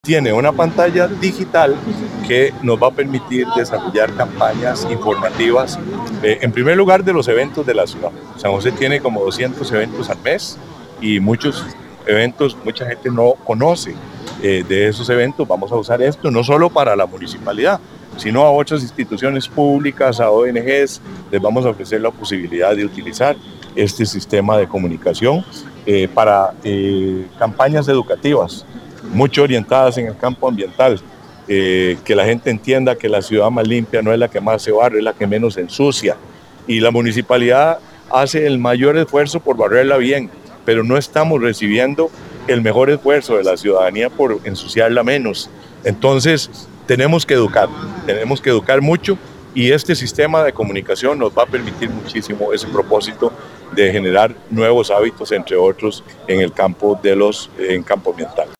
Tiene una pantalla digital que nos va a permitir desarrollar campañas informativas, en primer lugar de los eventos de la ciudad. San José tiene como 200 eventos al mes y muchos eventos, mucha gente no conoce de esos eventos. Vamos a usar esto no solo para la municipalidad, sino a otras instituciones públicas, a ONGs, les vamos a ofrecer la posibilidad de utilizar este sistema de comunicación para campañas educativas, mucho orientadas en el campo ambiental, que la gente entienda que la ciudad más limpia no es la que más se barre, es la que menos se ensucia. Y la municipalidad hace el mayor esfuerzo por barrerla bien, pero no estamos recibiendo el mejor esfuerzo de la ciudadanía por ensuciarla menos. Entonces, tenemos que educar mucho y este sistema de comunicación nos va a permitir muchísimo ese propósito de generar nuevos hábitos, entre otros, en el campo ambiental.